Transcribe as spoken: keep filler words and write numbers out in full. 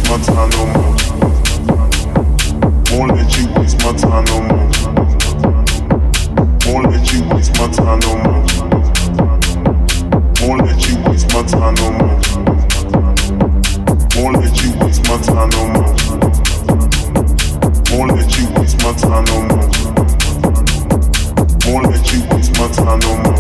my time no more. Won't let you waste my time no more. Won't let you waste my time no more. Won't let you waste my time no more. Won't let you waste my time no more. Won't let you waste my time no more. Won't let you waste my time no more.